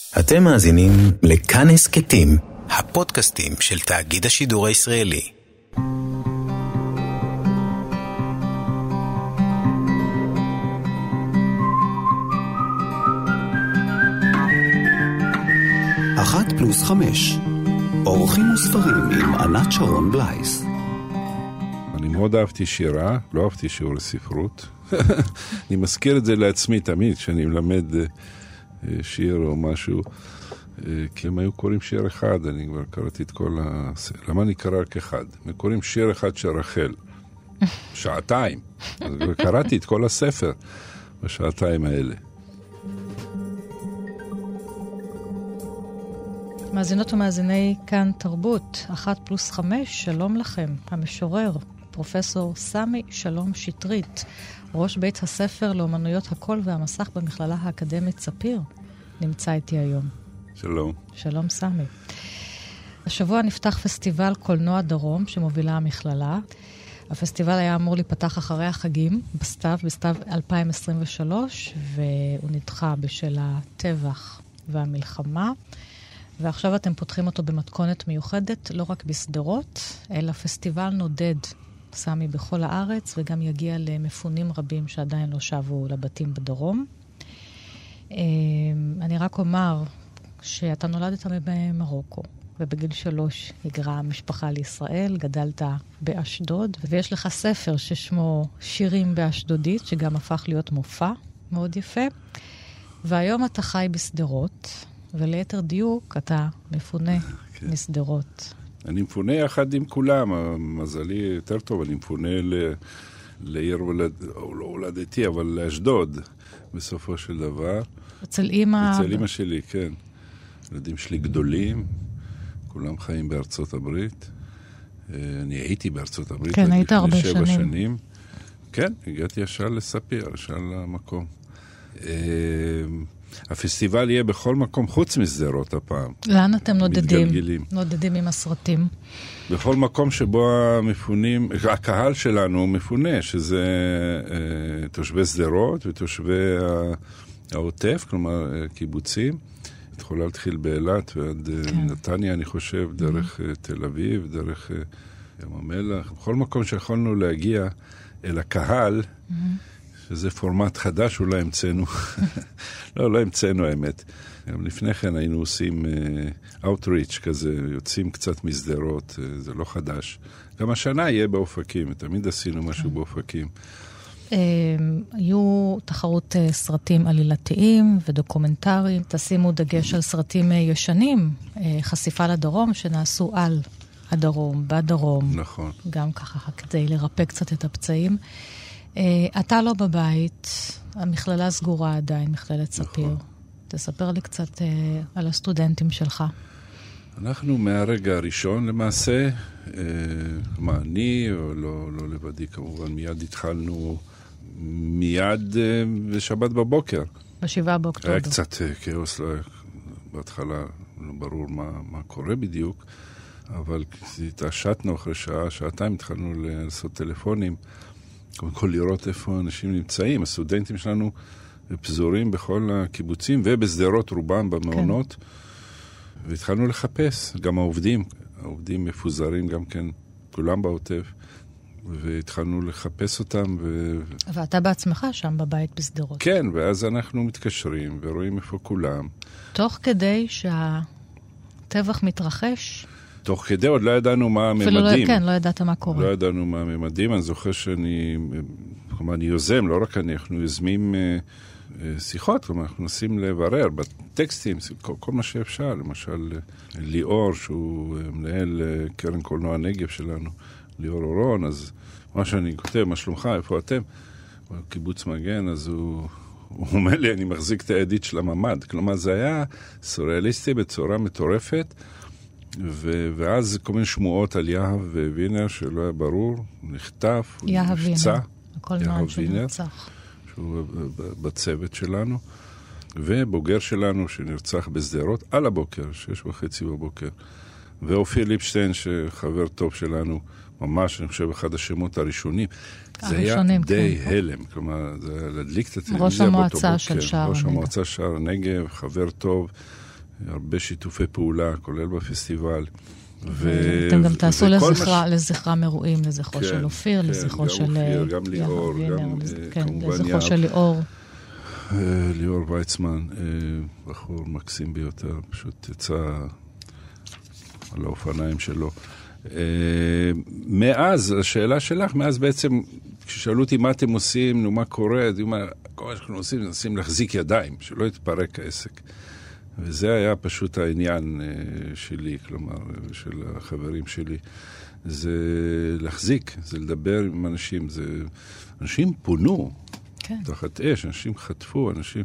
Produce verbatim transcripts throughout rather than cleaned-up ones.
אתם מאזינים לכאן הסכתים, הפודקאסטים של תאגיד השידור הישראלי. אחת פלוס חמש, אורחים וספרים עם ענת שרון בלייס. אני מאוד אהבתי שירה, לא אהבתי שיעור ספרות. אני מזכיר את זה לעצמי תמיד, כשאני מלמד שיר או משהו, כי הם היו קוראים שיר אחד, אני כבר קראתי את כל ה... למה אני קרא רק אחד? הם קוראים שיר אחד של רחל, שעתיים. אז קראתי את כל הספר בשעתיים האלה. מאזינות ומאזיני כאן תרבות, אחת פלוס חמש, שלום לכם, המשורר, פרופסור סמי שלום שטרית, ראש בית הספר לאומנויות הקול והמסך במכללה האקדמית ספיר, נמצא איתי היום. שלום. שלום סמי. השבוע נפתח פסטיבל קולנוע דרום שמובילה המכללה. הפסטיבל היה אמור להיפתח אחרי החגים, בסתיו, בסתיו אלפיים עשרים ושלוש, והוא נדחה בשל הטבח והמלחמה. ועכשיו אתם פותחים אותו במתכונת מיוחדת, לא רק בסדרות, אלא פסטיבל נודד, סמי, בכל הארץ, וגם יגיע למפונים רבים שעדיין לא שבו לבתים בדרום. אני רק אומר שאתה נולדת במרוקו, ובגיל שלוש הגרה המשפחה לישראל, גדלת באשדוד, ויש לך ספר ששמו שירים באשדודית, שגם הפך להיות מופע מאוד יפה. והיום אתה חי בסדרות, וליתר דיוק אתה מפונה okay. מסדרות. אני מפונה יחד עם כולם, מזלי יותר טוב, אני מפונה ל... לעיר ולד... או לא הולדתי, אבל לאשדוד, בסופו של דבר. אצל אמא... אצל אמא שלי, כן. ילדים שלי גדולים, כולם חיים בארצות הברית. אני הייתי בארצות הברית. כן, היית הרבה שנים. שנים. כן, הגעתי ישר לספיר, ישר למקום. הפסטיבל יהיה בכל מקום חוץ מסדרות הפעם. לאן אתם נודדים? מתגלגלים. נודדים עם הסרטים. בכל מקום שבו המפונים, הקהל שלנו מפונה, שזה אה, תושבי סדרות ותושבי העוטף, כלומר קיבוצים. התחולה להתחיל באילת ועד כן. נתניה, אני חושב, דרך mm-hmm. תל אביב, דרך ים המלח. בכל מקום שיכולנו להגיע אל הקהל, mm-hmm. שזה פורמט חדש, אולי המצאנו. לא, לא המצאנו האמת. גם לפני כן היינו עושים uh, outreach כזה, יוצאים קצת מסדרות, uh, זה לא חדש. גם השנה יהיה באופקים, תמיד עשינו משהו באופקים. היו תחרות סרטים עלילתיים ודוקומנטריים, תשימו דגש על סרטים ישנים, חשיפה לדרום, שנעשו על הדרום, בדרום. נכון. גם ככה, כדי לרפא קצת את הפצעים. אתה לא בבית, המכללה סגורה עדיין, מכללת ספיר. נכון. תספר לי קצת על הסטודנטים שלך. אנחנו מהרגע הראשון למעשה, מה אני, או לא, לא לבדי כמובן, מיד התחלנו, מיד בשבת בבוקר. בשבעה באוקטובר. היה קצת כאוס, לא, בהתחלה לא ברור מה, מה קורה בדיוק, אבל התעשתנו אחרי שעה, שעתיים התחלנו לעשות טלפונים, קודם כל לראות איפה אנשים נמצאים. הסטודנטים שלנו פזורים בכל הקיבוצים ובסדרות רובם במעונות, כן. והתחלנו לחפש, גם העובדים, העובדים מפוזרים גם כן, כולם בעוטף, והתחלנו לחפש אותם. ו... ואתה בעצמך שם בבית בסדרות. כן, ואז אנחנו מתקשרים ורואים איפה כולם. תוך כדי שהטבח מתרחש? תוך כדי עוד לא ידענו מה הממדים. אפילו לא, כן, לא ידעת מה קורה. לא ידענו מה הממדים, אני זוכר שאני, כלומר, אני יוזם, לא רק אני, אנחנו יוזמים שיחות, כלומר, אנחנו נסים לברר בטקסטים, כל, כל מה שאפשר, למשל, ליאור, שהוא מנהל קרן קולנוע נגב שלנו, ליאור אורון, אז מה שאני כותב, מה שלומך, איפה אתם? קיבוץ מגן, אז הוא, הוא אומר לי, אני מחזיק את העדית של הממד, כלומר, זה היה סוריאליסטי בצורה מטורפת, ו- ואז כל מיני שמועות על יהב ווינר, שלא היה ברור, נחטף, הוא נפצע. הכל נועד שנרצח. שהוא בצוות שלנו, ובוגר שלנו שנרצח בסדרות על הבוקר, שש וחצי בבוקר. ואופיר ליפשטיין, שחבר טוב שלנו, ממש, אני חושב, אחד השמות הראשונים. זה היה די הלם, כלומר, זה היה להדליק את הטלוויזיה. ראש המועצה של שער הנגב. ראש המועצה שער הנגב, חבר טוב, הרבה שיתופי פעולה, כולל בפסטיבל. אתם גם תעשו לזכרם אירועים, לזכרו של אופיר, לזכרו של... גם ליאור, גם כמובן לזכרו של ליאור. ליאור ויצמן, בחור מקסים ביותר, פשוט יצא על האופניים שלו. מאז, השאלה שלך, מאז בעצם, כששאלו אותי מה אתם עושים, נו מה קורה, כל מה שאנחנו עושים, נשים להחזיק ידיים, שלא יתפרק העסק. וזה היה פשוט העניין שלי, כלומר, של החברים שלי. זה להחזיק, זה לדבר עם אנשים, זה... אנשים פונו, כן. תחת אש, אנשים חטפו, אנשים...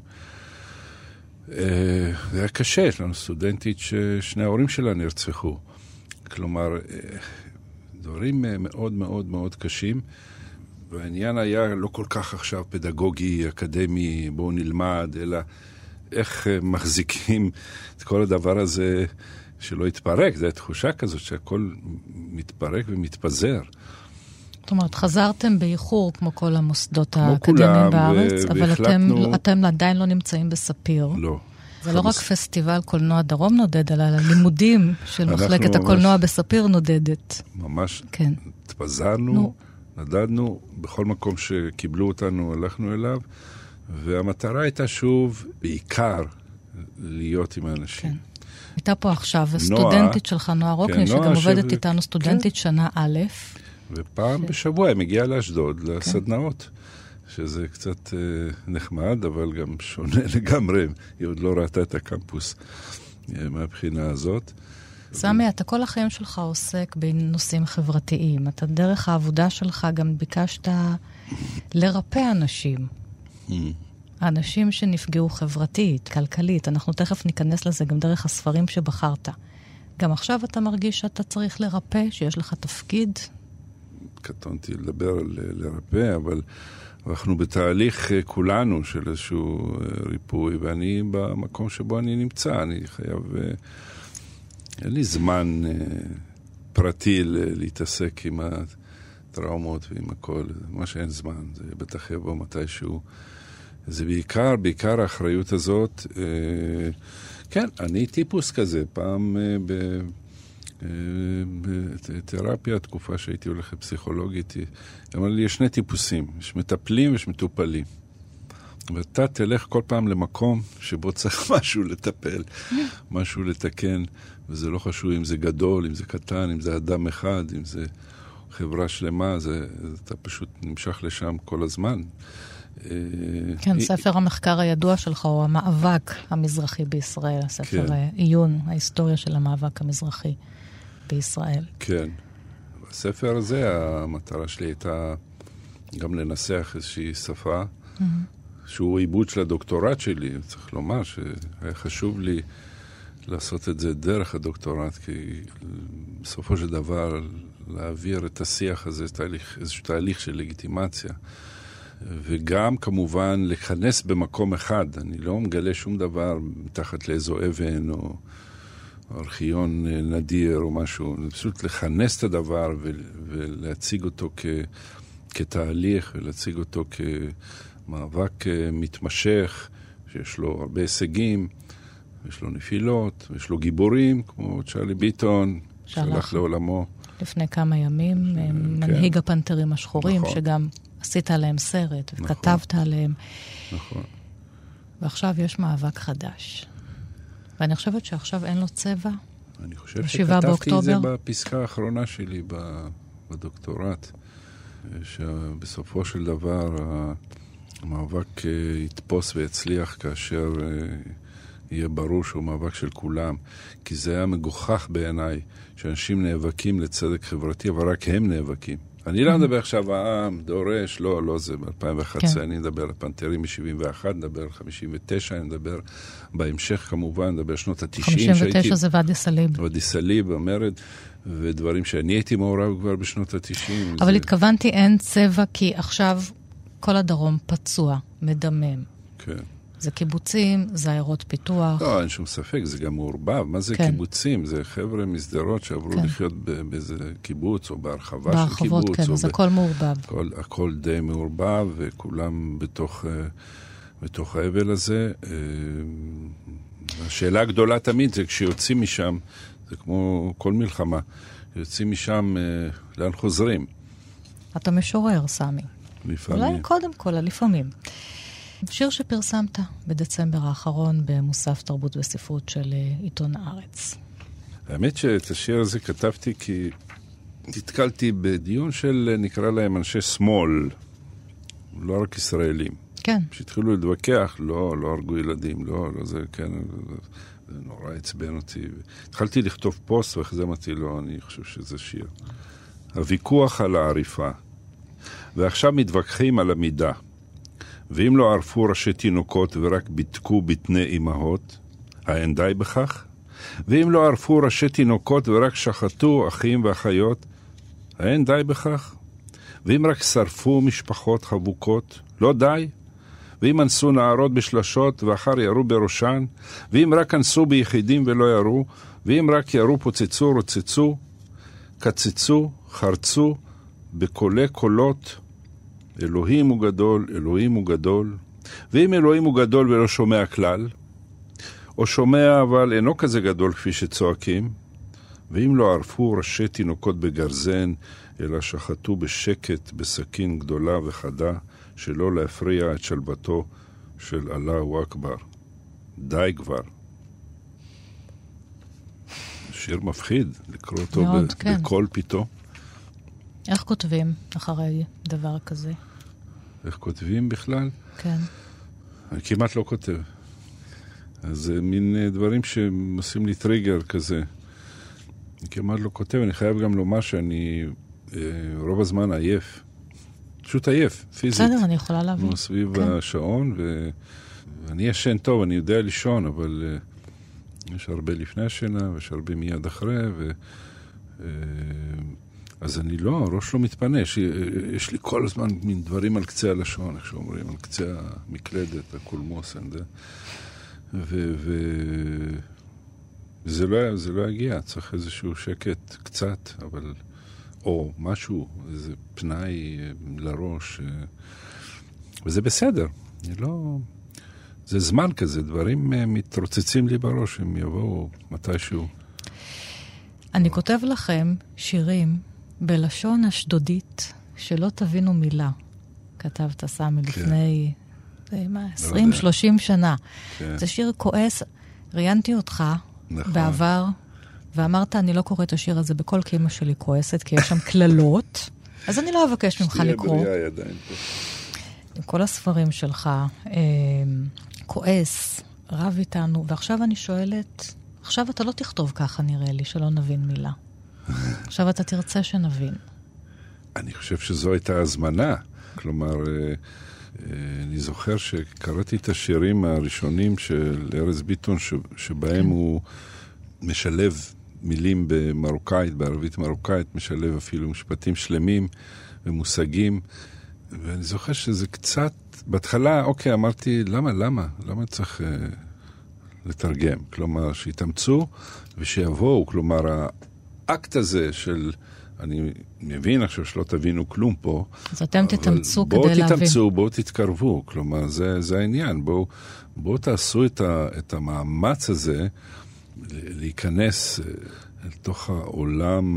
זה היה קשה, יש לנו סטודנטית ששני ההורים שלה נרצחו. כלומר, דברים מאוד מאוד מאוד קשים, והעניין היה לא כל כך עכשיו פדגוגי, אקדמי, בואו נלמד, אלא איך מחזיקים את כל הדבר הזה שלא יתפרק. זו תחושה כזאת שהכל מתפרק ומתפזר. זאת אומרת, חזרתם באיחור כמו כל המוסדות האקדמיים בארץ, אבל אתם, אתם עדיין לא נמצאים בספיר. לא. זה לא רק פסטיבל קולנוע דרום נודד, אלא הלימודים של מחלקת הקולנוע בספיר נודדת. ממש התפזרנו, נדדנו, בכל מקום שקיבלו אותנו הלכנו אליו, והמטרה הייתה שוב, בעיקר, להיות עם האנשים. הייתה פה עכשיו סטודנטית שלך, נועה רוקני, שגם עובדת איתנו, סטודנטית שנה א'. ופעם בשבוע היא מגיעה לאשדוד, לסדנאות. שזה קצת אה, נחמד, אבל גם שונה לגמרי. היא עוד לא ראתה את הקמפוס אה, מהבחינה הזאת. סמי, אתה כל החיים שלך עוסק בנושאים חברתיים. אתה דרך העבודה שלך גם ביקשת לרפא אנשים. האנשים שנפגעו חברתית, כלכלית. אנחנו תכף ניכנס לזה גם דרך הספרים שבחרת. גם עכשיו אתה מרגיש שאתה צריך לרפא, שיש לך תפקיד? קטונתי לדבר על לרפא, אבל... אנחנו בתהליך כולנו של איזשהו ריפוי, ואני במקום שבו אני נמצא, אני חייב... אין לי זמן פרטי להתעסק עם הטראומות ועם הכל, מה שאין זמן, זה בטח יבוא מתישהו. זה בעיקר, בעיקר האחריות הזאת, כן, אני טיפוס כזה, פעם ב... בתרפיה, התקופה שהייתי הולך לפסיכולוגית, אמר לי, יש שני טיפוסים, יש מטפלים ויש מטופלים. ואתה תלך כל פעם למקום שבו צריך משהו לטפל, משהו לתקן, וזה לא חשוב אם זה גדול, אם זה קטן, אם זה אדם אחד, אם זה חברה שלמה, זה, אתה פשוט נמשך לשם כל הזמן. כן, ספר המחקר הידוע שלך הוא המאבק המזרחי בישראל, הספר עיון, ההיסטוריה של המאבק המזרחי בישראל. כן. בספר הזה המטרה שלי הייתה גם לנסח איזושהי שפה, mm-hmm. שהוא עיבוד של הדוקטורט שלי. צריך לומר שהיה חשוב לי לעשות את זה דרך הדוקטורט, כי בסופו של דבר להעביר את השיח הזה, תהליך, איזשהו תהליך של לגיטימציה. וגם כמובן לכנס במקום אחד. אני לא מגלה שום דבר מתחת לאיזו אבן או ארכיון נדיר או משהו. פשוט לכנס את הדבר ולהציג אותו כ... כתהליך, ולהציג אותו כמאבק מתמשך, שיש לו הרבה הישגים, יש לו נפילות, יש לו גיבורים, כמו צ'רלי ביטון, שהלך לעולמו. לפני כמה ימים, מנהיג הפנתרים השחורים, שגם עשית עליהם סרט, וכתבת עליהם. נכון. ועכשיו יש מאבק חדש. ואני חושבת שעכשיו אין לו צבע. אני חושב שכתבתי את זה בפסקה האחרונה שלי בדוקטורט. שבסופו של דבר המאבק יתפוס ויצליח כאשר יהיה ברור שהוא מאבק של כולם. כי זה היה מגוחך בעיניי שאנשים נאבקים לצדק חברתי, אבל רק הם נאבקים. אני לא מדבר עכשיו העם, דורש, לא, לא זה ב-אלפיים ואחת עשרה, אני מדבר על פנתרים מ-שבעים ואחת, מדבר על חמישים ותשע, אני מדבר בהמשך כמובן, מדבר שנות ה-תשעים. חמישים ותשע זה ואדי סאליב. ואדי סאליב, המרד, ודברים שאני הייתי מעורב כבר בשנות ה-תשעים. אבל התכוונתי אין צבע, כי עכשיו כל הדרום פצוע, מדמם. כן. זה קיבוצים, זה עיירות פיתוח. לא, אין שום ספק, זה גם מעורבב. מה זה כן. קיבוצים? זה חבר'ה מסדרות שעברו כן. לחיות באיזה קיבוץ או בהרחבה של קיבוץ. בהרחבות, כן, אז ב... הכל מעורבב. הכל, הכל די מעורבב, וכולם בתוך, בתוך האבל הזה. השאלה הגדולה תמיד זה כשיוצאים משם, זה כמו כל מלחמה, יוצאים משם, לאן חוזרים? אתה משורר, סמי. לפעמים. אולי קודם כל, לפעמים. שיר שפרסמת בדצמבר האחרון במוסף תרבות וספרות של עיתון הארץ. האמת שאת השיר הזה כתבתי כי התקלתי בדיון של, נקרא להם, אנשי שמאל, לא רק ישראלים. כן. שהתחילו לדווכח, לא, לא הרגו ילדים, לא, לא זה, כן, זה נורא עצבן אותי. התחלתי לכתוב פוסט, ואחרי זה אמרתי, לא, אני חושב שזה שיר. הוויכוח על העריפה. ועכשיו מתווכחים על המידה. ואם לא ערפו ראשי תינוקות ורק ביתקו בטני אמהות, האין די בכך? ואם לא ערפו ראשי תינוקות ורק שחטו אחים ואחיות, האין די בכך? ואם רק שרפו משפחות חבוקות, לא די? ואם אנסו נערות בשלשות ואחר ירו בראשן, ואם רק אנסו ביחידים ולא ירו, ואם רק ירו פוצצו רוצצו, קצצו, חרצו, בקולי קולות, אלוהים הוא גדול, אלוהים הוא גדול. ואם אלוהים הוא גדול ולא שומע כלל, או שומע אבל אינו כזה גדול כפי שצועקים, ואם לא ערפו ראשי תינוקות בגרזן, אלא שחטו בשקט בסכין גדולה וחדה, שלא להפריע את שלבתו של אללהו אכבר. די כבר. שיר מפחיד, לקרוא אותו מאוד, ב- כן. בכל פיתו. איך כותבים אחרי דבר כזה? איך כותבים בכלל? כן. אני כמעט לא כותב. אז זה מין דברים שעושים לי טריגר כזה. אני כמעט לא כותב, אני חייב גם לומר שאני רוב הזמן עייף. פשוט עייף, פיזית. בסדר, אני יכולה להבין. כמו סביב כן. השעון, ו... ואני ישן טוב, אני יודע לישון, אבל uh, יש הרבה לפני השינה, ויש הרבה מיד אחרי, ו... Uh, אז אני לא, הראש לא מתפנה, יש, יש לי כל הזמן מין דברים על קצה הלשון, איך שאומרים, על קצה המקלדת, הקולמוס, ו... ו... זה לא, זה לא יגיע, צריך איזשהו שקט קצת, אבל... או משהו, איזה פנאי לראש, וזה בסדר. אני לא... זה זמן כזה, דברים מתרוצצים לי בראש, הם יבואו מתישהו. אני כותב לכם שירים בלשון אשדודית, שלא תבינו מילה. כתבת סמי לפני עשרים שלושים שנה. כן. זה שיר כועס, ראיינתי אותך נכון. בעבר, ואמרת, אני לא קורא את השיר הזה בכל כי אמא שלי כועסת, כי יש שם כללות, אז אני לא אבקש ממך לקרוא. שתהיה בריאה עדיין פה. עם כל הספרים שלך, אה, כועס, רב איתנו, ועכשיו אני שואלת, עכשיו אתה לא תכתוב ככה נראה לי, שלא נבין מילה. עכשיו אתה תרצה שנבין. אני חושב שזו הייתה הזמנה. כלומר, אני זוכר שקראתי את השירים הראשונים של ארז ביטון, שבהם הוא משלב מילים במרוקאית, בערבית מרוקאית, משלב אפילו משפטים שלמים ומושגים, ואני זוכר שזה קצת, בהתחלה, אוקיי, אמרתי, למה, למה? למה צריך אה, לתרגם? כלומר, שיתאמצו ושיבואו, כלומר, האקט הזה של, אני מבין עכשיו שלא תבינו כלום פה, אז אתם תתאמצו כדי להבין. להבין. בואו תתאמצו, בואו תתקרבו, כלומר, זה, זה העניין, בואו, בואו תעשו את, ה, את המאמץ הזה, להיכנס לתוך העולם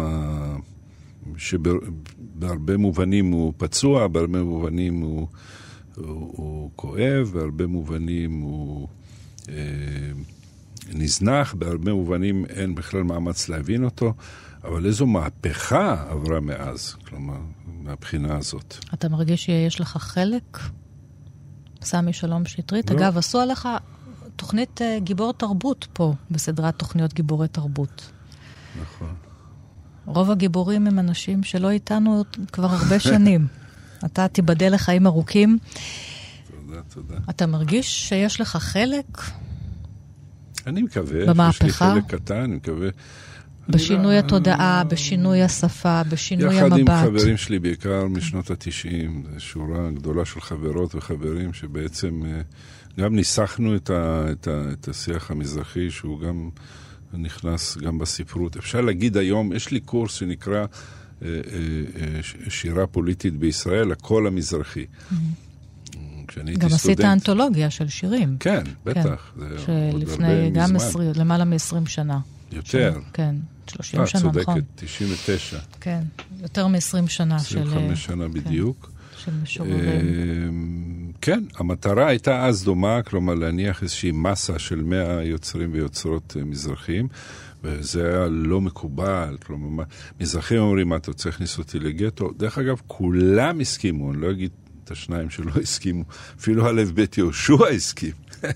שבהרבה מובנים הוא פצוע, בהרבה מובנים הוא, הוא, הוא כואב, בהרבה מובנים הוא אה, נזנח, בהרבה מובנים אין בכלל מאמץ להבין אותו, אבל איזו מהפכה עברה מאז, כלומר, מהבחינה הזאת. אתה מרגיש שיש לך חלק? סמי שלום שטרית. לא. אגב, עשו עליך תוכנית uh, גיבור תרבות פה, בסדרת תוכניות גיבורי תרבות. נכון. רוב הגיבורים הם אנשים שלא איתנו כבר הרבה שנים. אתה תיבדל לחיים ארוכים. תודה, תודה. אתה מרגיש שיש לך חלק? אני מקווה. במהפכה? יש לי חלק קטן, אני מקווה. בשינוי אני... התודעה, בשינוי השפה, בשינוי יחד המבט. יחד עם חברים שלי, בעיקר משנות ה-תשעים, שורה גדולה של חברות וחברים שבעצם גם ניסחנו את, ה, את, ה, את השיח המזרחי, שהוא גם נכנס גם בספרות. אפשר להגיד היום, יש לי קורס שנקרא אה, אה, שירה פוליטית בישראל, הקול המזרחי. Mm-hmm. כשאני הייתי סטודנט... גם עשית אנתולוגיה של שירים. כן, בטח. שלפני גם למעלה מ-עשרים שנה. יותר. כן, שלושים שנה, נכון. צודקת, תשעים ותשע. כן, יותר מ-עשרים שנה. עשרים וחמש שנה בדיוק. של משוררים. כן, המטרה הייתה אז דומה, כלומר להניח איזושהי מסה של מאה יוצרים ויוצרות מזרחים, וזה היה לא מקובל, כלומר, מזרחים אומרים, מה, אתה רוצה להכניס אותי לגטו? דרך אגב, כולם הסכימו, אני לא אגיד את השניים שלא הסכימו, אפילו הלב בית יהושע הסכים.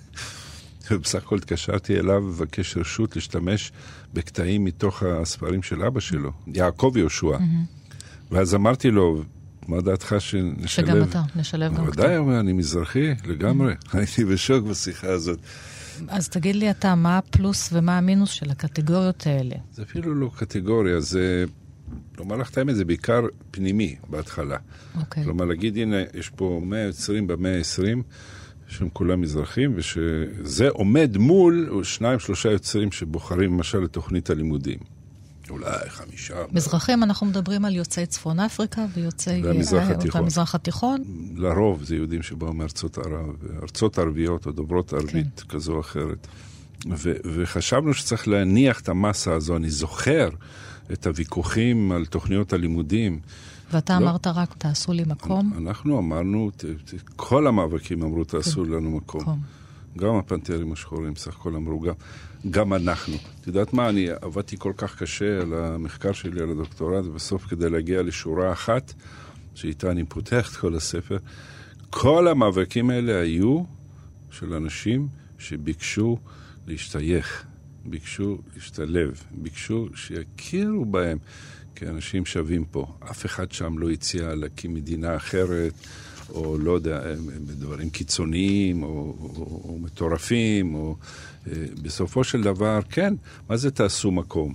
ובסך הכל התקשרתי אליו ובקש רשות להשתמש בקטעים מתוך הספרים של אבא שלו, יעקב יהושע. ואז אמרתי לו, מה דעתך שנשלב? שגם אתה, נשלב גם קטע. ודאי, אני מזרחי לגמרי. הייתי בשוק בשיחה הזאת. אז תגיד לי אתה, מה הפלוס ומה המינוס של הקטגוריות האלה? זה אפילו לא קטגוריה, זה... לומר לך את האמת, זה בעיקר פנימי בהתחלה. אוקיי. כלומר, להגיד, הנה, יש פה מאה יוצרים במאה העשרים, שהם כולם מזרחים, ושזה עומד מול שניים, שלושה יוצרים שבוחרים, למשל, לתוכנית הלימודים. אולי חמישה. מזרחים, אנחנו מדברים על יוצאי צפון אפריקה ויוצאי... והמזרח התיכון. והמזרח התיכון. לרוב זה יהודים שבאו מארצות ערב, ארצות ערביות או דוברות ערבית כן. כזו או אחרת. ו- וחשבנו שצריך להניח את המסה הזו. אני זוכר את הוויכוחים על תוכניות הלימודים. ואתה לא. אמרת רק, תעשו לי מקום? אנחנו אמרנו, ת- ת- כל המאבקים אמרו, תעשו כן. לנו מקום. מקום. גם הפנתרים השחורים, סך הכל אמרו, גם, גם אנחנו. את יודעת מה, אני עבדתי כל כך קשה על המחקר שלי, על הדוקטורט, ובסוף כדי להגיע לשורה אחת, שאיתה אני פותח את כל הספר, כל המאבקים האלה היו של אנשים שביקשו להשתייך, ביקשו להשתלב, ביקשו שיכירו בהם כאנשים שווים פה. אף אחד שם לא הציע להקים מדינה אחרת, או לא יודע, דברים קיצוניים, או, או, או מטורפים, או בסופו של דבר, כן, מה זה תעשו מקום?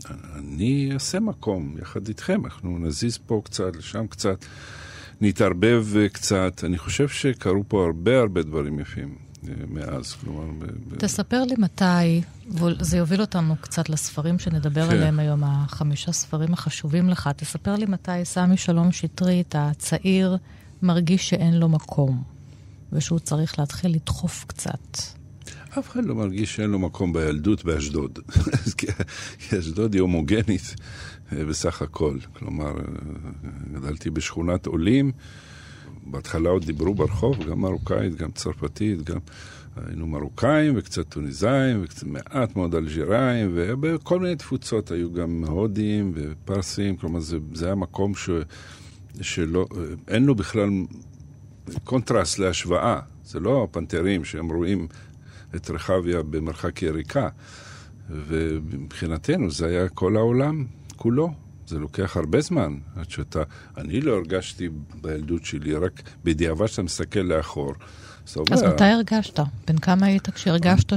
אני אעשה מקום יחד איתכם, אנחנו נזיז פה קצת, לשם קצת, נתערבב קצת. אני חושב שקרו פה הרבה הרבה דברים יפים מאז. כלומר, תספר לי מתי, וזה יוביל אותנו קצת לספרים שנדבר כן. עליהם היום, החמישה ספרים החשובים לך. תספר לי מתי סמי שלום שטרית, הצעיר, מרגיש שאין לו מקום, ושהוא צריך להתחיל לדחוף קצת. אף אחד לא מרגיש שאין לו מקום בילדות באשדוד. כי אשדוד היא הומוגנית בסך הכל. כלומר, גדלתי בשכונת עולים, בהתחלה עוד דיברו ברחוב, גם מרוקאית, גם צרפתית, גם היינו מרוקאים וקצת טוניסאים, וקצת מעט מאוד אלג'יראים, ובכל מיני תפוצות היו גם הודים ופרסים. כלומר, זה, זה היה מקום ש... שלא, אין לו בכלל קונטרסט להשוואה. זה לא הפנתרים שהם רואים את רחביה במרחק יריקה. ומבחינתנו זה היה כל העולם כולו. זה לוקח הרבה זמן. עד שאתה, אני לא הרגשתי בילדות שלי, רק בדיעבד שאתה מסתכל לאחור. אז מתי הרגשת? בין כמה היית כשהרגשת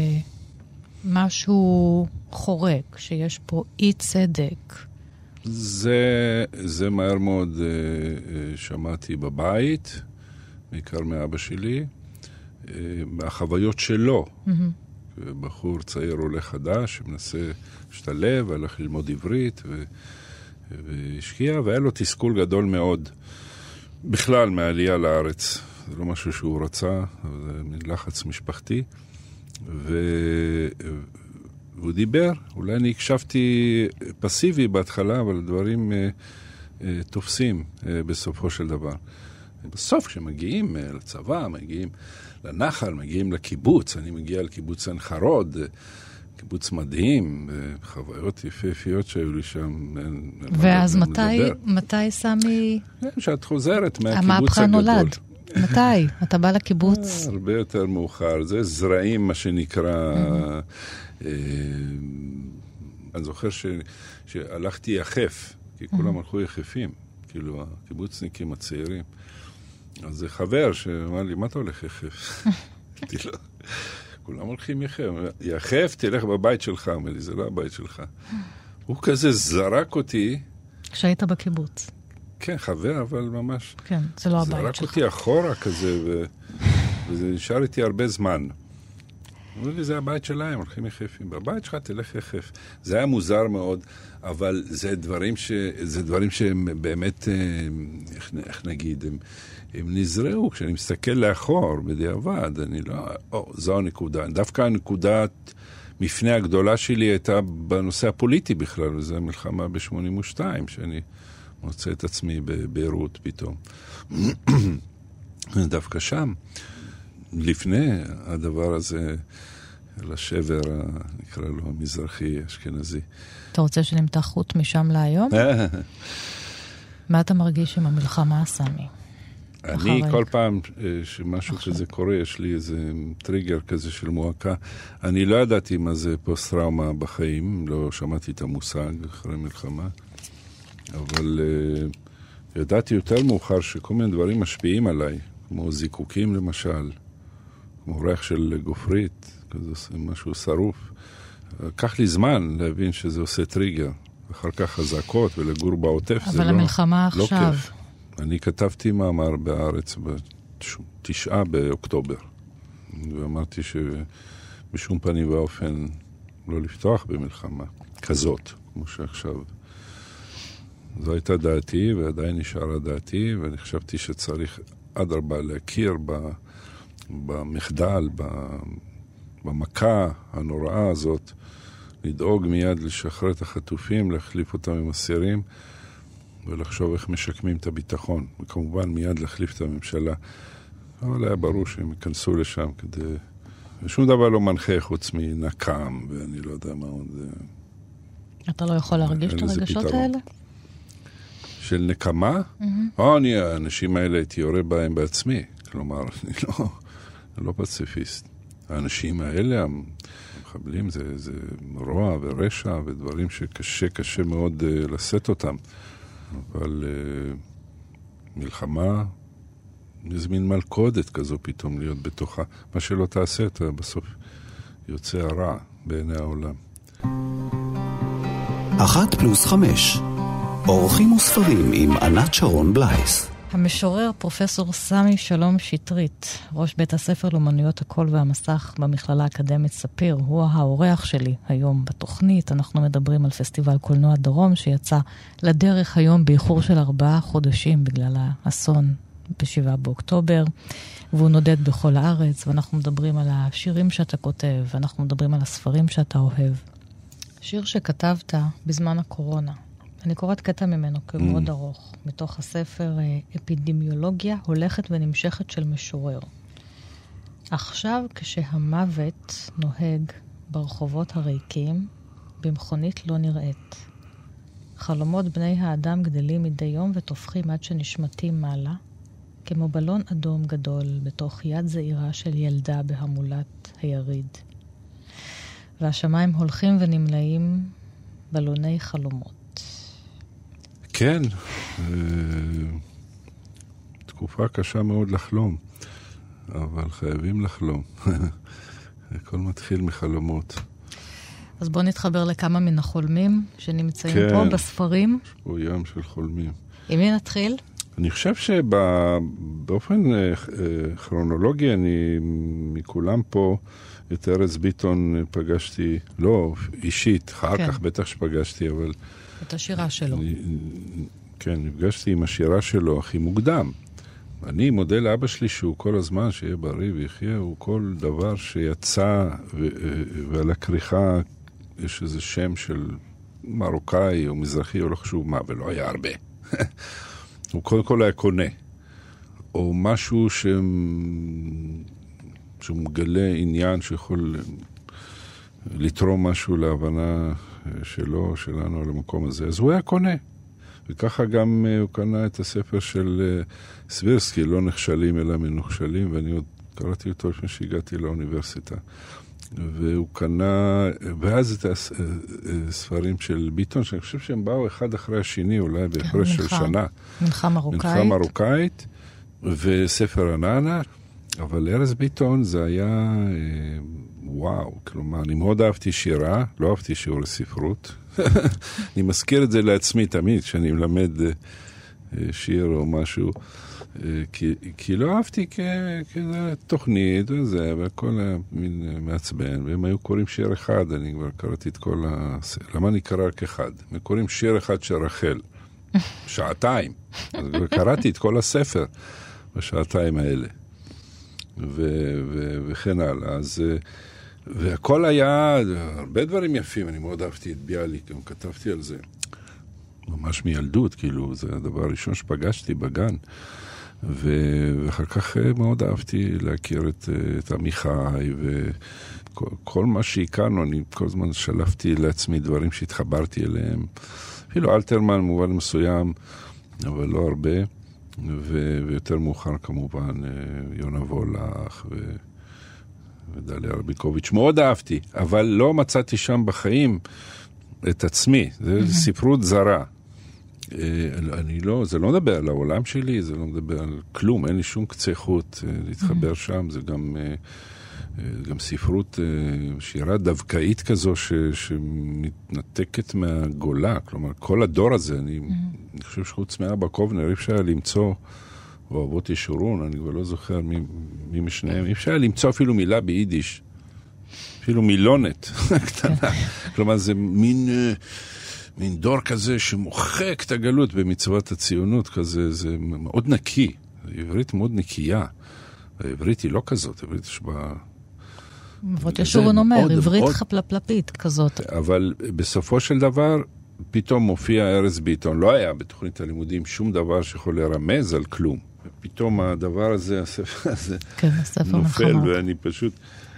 שמשהו חורק, שיש פה אי צדק? זה, זה מהר מאוד uh, uh, שמעתי בבית, בעיקר מאבא שלי, uh, מהחוויות שלו. Mm-hmm. בחור צעיר עולה חדש, שמנסה להשתלב, הלך ללמוד עברית, ו, והשקיע, והיה לו תסכול גדול מאוד, בכלל מהעלייה לארץ. זה לא משהו שהוא רצה, זה מין לחץ משפחתי, ו... והוא דיבר, אולי אני הקשבתי פסיבי בהתחלה, אבל דברים אה, אה, תופסים אה, בסופו של דבר. בסוף כשמגיעים אה, לצבא, מגיעים לנחל, מגיעים לקיבוץ, אני מגיע לקיבוץ עין חרוד, אה, קיבוץ מדהים, אה, חוויות יפהפיות שהיו לי שם. אה, ואז מתי, מתי סמי... כן, שאת חוזרת מהקיבוץ המהפכה הגדול. נולד. מתי? אתה בא לקיבוץ? הרבה יותר מאוחר. זה זרעים, מה שנקרא... אני זוכר שהלכתי יחף, כי כולם הלכו יחפים, כאילו הקיבוצניקים הצעירים. אז זה חבר שאמר לי, מה אתה הולך יחף? אמרתי לו, כולם הולכים יחף. יחף, תלך בבית שלך. אמר לי, זה לא הבית שלך. הוא כזה זרק אותי. כשהיית בקיבוץ. כן, חבר, אבל ממש... כן, זה לא הבית שלך. זרק אותי אחורה כזה, וזה נשאר איתי הרבה זמן. אמרו לי, זה הבית שלהם, הולכים יחפים. בבית שלך תלך יחף. זה היה מוזר מאוד, אבל זה דברים, ש... זה דברים שהם באמת, איך, איך נגיד, הם, הם נזרעו. כשאני מסתכל לאחור בדיעבד, אני לא... או, זו הנקודה. דווקא הנקודת מפנה הגדולה שלי הייתה בנושא הפוליטי בכלל, וזו המלחמה ב-שמונים ושתיים, שאני מוצא את עצמי בביירות פתאום. דווקא שם. לפני הדבר הזה, לשבר, נקרא לו, המזרחי, אשכנזי. אתה רוצה שנמתח חוט משם להיום? מה אתה מרגיש עם המלחמה, סמי? אני כל פעם שמשהו כזה קורה, יש לי איזה טריגר כזה של מועקה. אני לא ידעתי מה זה פוסט-טראומה בחיים, לא שמעתי את המושג אחרי מלחמה, אבל ידעתי יותר מאוחר שכל מיני דברים משפיעים עליי, כמו זיקוקים למשל, כמו ריח של גופרית, כזה משהו שרוף. לקח לי זמן להבין שזה עושה טריגר. אחר כך חזקות ולגור בעוטף זה לא, אבל המלחמה לא עכשיו. כיף. אני כתבתי מאמר בארץ בתשעה באוקטובר, ואמרתי שבשום פנים ואופן לא לפתוח במלחמה כזאת, כמו שעכשיו. זו הייתה דעתי, ועדיין נשארה דעתי, ואני חשבתי שצריך עד הרבה להכיר במחדל, במכה הנוראה הזאת, לדאוג מיד לשחרר את החטופים, להחליף אותם עם אסירים, ולחשוב איך משקמים את הביטחון, וכמובן מיד להחליף את הממשלה. אבל היה ברור שהם ייכנסו לשם כדי... ושום דבר לא מנחה חוץ מנקם, ואני לא יודע מה עוד... אתה לא יכול להרגיש את הרגשות האלה? של נקמה? או, אני, האנשים האלה הייתי יורה בהם בעצמי. כלומר, אני לא, לא פציפיסט. האנשים האלה, המחבלים, זה, זה רוע ורשע ודברים שקשה, קשה מאוד uh, לשאת אותם. אבל uh, מלחמה, זה מין מלכודת כזו פתאום להיות בתוכה. מה שלא תעשה, אתה בסוף יוצא הרע בעיני העולם. אחת פלוס חמש. אורחים וספרים עם ענת שרון בלייס. המשורר פרופסור סמי שלום שטרית, ראש בית הספר לאמנויות הקול והמסך במכללה האקדמית ספיר, הוא האורח שלי היום בתוכנית. אנחנו מדברים על פסטיבל קולנוע דרום שיצא לדרך היום באיחור של ארבעה חודשים בגלל האסון בשבעה באוקטובר, והוא נודד בכל הארץ, ואנחנו מדברים על השירים שאתה כותב, ואנחנו מדברים על הספרים שאתה אוהב. שיר שכתבת בזמן הקורונה. אני קוראת קטע ממנו כמאוד ארוך, מתוך הספר אפידמיולוגיה הולכת ונמשכת של משורר. עכשיו כשהמוות נוהג ברחובות הריקים, במכונית לא נראית. חלומות בני האדם גדלים מדי יום ותופחים עד שנשמתים מעלה, כמו בלון אדום גדול בתוך יד זעירה של ילדה בהמולת היריד. והשמיים הולכים ונמלאים בלוני חלומות. כן, תקופה קשה מאוד לחלום, אבל חייבים לחלום. הכל מתחיל מחלומות. אז בוא נתחבר לכמה מן החולמים שנמצאים כן, פה בספרים. יש פה ים של חולמים. עם מי נתחיל? אני חושב שבאופן כרונולוגי, אני מכולם פה את ארז ביטון פגשתי, לא אישית, אחר כן. כך בטח שפגשתי, אבל... את השירה שלו. אני, כן, נפגשתי עם השירה שלו הכי מוקדם. אני מודה לאבא שלי שהוא כל הזמן, שיהיה בריא ויחיה, הוא כל דבר שיצא, ו, ועל הכריכה יש איזה שם של מרוקאי או מזרחי או לא חשוב מה, ולא היה הרבה. הוא קודם כל היה קונה. או משהו ש... שמגלה עניין שיכול לתרום משהו להבנה שלו, שלנו, למקום הזה. אז הוא היה קונה. וככה גם הוא קנה את הספר של סבירסקי, לא נכשלים אלא מנוכשלים, ואני עוד קראתי אותו לפני שהגעתי לאוניברסיטה. והוא קנה, ואז את הספרים של ביטון, שאני חושב שהם באו אחד אחרי השני, אולי בהפרש של שנה. מנחה מרוקאית. מנחה מרוקאית, וספר הננה. אבל ארז ביטון זה היה, וואו, כלומר, אני מאוד אהבתי שירה, לא אהבתי שיעורי ספרות. אני מזכיר את זה לעצמי תמיד, כשאני מלמד שיר או משהו, כי, כי לא אהבתי כתוכנית וזה, והכל היה מין מעצבן, והם היו קוראים שיר אחד, אני כבר קראתי את כל ה... למה אני קרא רק אחד? הם קוראים שיר אחד של רחל, שעתיים, אז כבר קראתי את כל הספר בשעתיים האלה, ו- ו- וכן הלאה, אז... והכל היה, הרבה דברים יפים, אני מאוד אהבתי את ביאליק, גם כתבתי על זה. ממש מילדות, כאילו, זה הדבר הראשון שפגשתי בגן. ואחר כך מאוד אהבתי להכיר את, את עמיחי, וכל כל מה שהכרנו, אני כל הזמן שלפתי לעצמי דברים שהתחברתי אליהם. אפילו אלתרמן מובן מסוים, אבל לא הרבה. ו, ויותר מאוחר כמובן, יונה וולך ו... ודליה רביקוביץ', מאוד אהבתי, אבל לא מצאתי שם בחיים את עצמי. זה mm-hmm. ספרות זרה. אני לא, זה לא מדבר על העולם שלי, זה לא מדבר על כלום, אין לי שום קצה חוט להתחבר mm-hmm. שם, זה גם, גם ספרות שירה דווקאית כזו ש, שמתנתקת מהגולה, כלומר, כל הדור הזה, אני, mm-hmm. אני חושב שחוץ מאבא קובנר, אי אפשר למצוא או אבות ישורון, אני כבר לא זוכר מי, מי משניהם. אי אפשר למצוא אפילו מילה ביידיש. אפילו מילונת קטנה. כלומר, זה מין, מין דור כזה שמוחק את הגלות במצוות הציונות כזה. זה מאוד נקי. עברית מאוד נקייה. העברית היא לא כזאת. העברית יש בה... אבות ישורון אומר, עברית חפלפלפית כזאת. אבל בסופו של דבר... פתאום מופיע ארז ביטון. לא היה בתוכנית הלימודים שום דבר שיכול לרמז על כלום. ופתאום הדבר הזה, הספר הזה, כן, הספר נופל, נחמד. ואני פשוט...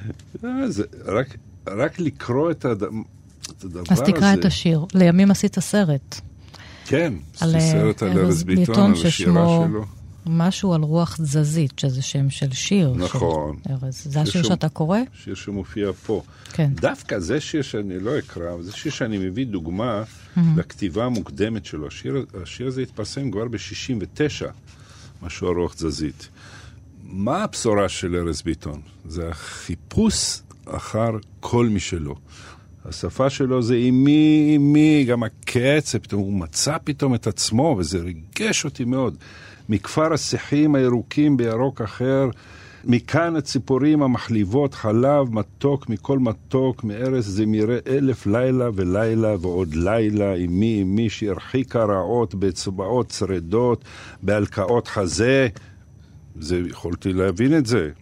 זה, רק, רק לקרוא את, הד... את הדבר הזה... אז תקרא את השיר. לימים עשית סרט. כן, עשיתי סרט על ארז ביטון, על השירה שלו. משהו על רוח תזזית, שזה שם של שיר. נכון. של ארז. זה השיר שאתה קורא? שיר שמופיע פה. כן. דווקא זה שיר שאני לא אקרא, זה שיר שאני מביא דוגמה mm-hmm. לכתיבה המוקדמת שלו. השיר, השיר הזה התפרסם כבר ב-שישים ותשע, משהו על רוח תזזית. מה הבשורה של ארז ביטון? זה החיפוש אחר כל מי שלו. השפה שלו זה אימי, אימי, גם הקצב, פתאום הוא מצא פתאום את עצמו, וזה ריגש אותי מאוד. מכפר השיחים הירוקים בירוק אחר, מכאן הציפורים המחליבות חלב, מתוק, מכל מתוק, מארץ זמירי אלף לילה ולילה ועוד לילה, אימי, אימי שהרחיקה רעות באצבעות צרדות, בהלקאות חזה. זה, יכולתי להבין את זה.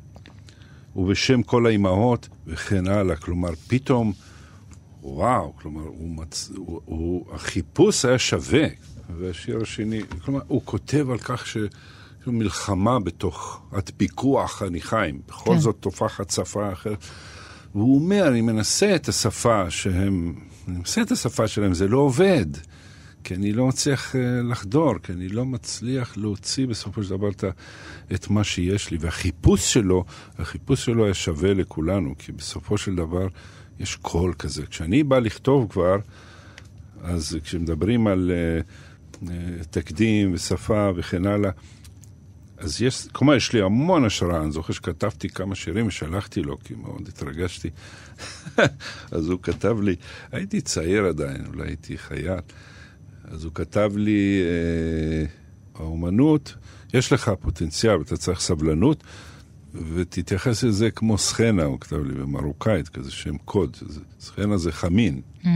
ובשם כל האימהות וכן הלאה. כלומר, פתאום, וואו, כלומר, הוא מצ... הוא, הוא, החיפוש היה שווה. והשיר השני, כלומר, הוא כותב על כך ש... מלחמה בתוך הפיקוח הניחיים. בכל כן. זאת תופחת שפה אחרת. והוא אומר, אני מנסה את השפה שהם, אני מנסה את השפה שלהם, זה לא עובד. כי אני לא מצליח לחדור, כי אני לא מצליח להוציא בסופו של דבר את מה שיש לי. והחיפוש שלו, החיפוש שלו היה שווה לכולנו, כי בסופו של דבר יש קול כזה. כשאני בא לכתוב כבר, אז כשמדברים על uh, uh, תקדים ושפה וכן הלאה, אז יש, כלומר, יש לי המון השראה, אני זוכר שכתבתי כמה שירים ושלחתי לו, כי מאוד התרגשתי. אז הוא כתב לי, הייתי צעיר עדיין, אולי הייתי חייל, אז הוא כתב לי, אה, האומנות, יש לך פוטנציאל, אתה צריך סבלנות, ותתייחס לזה כמו סכנה, הוא כתב לי במרוקאית, כזה שם קוד, סכנה זה חמין,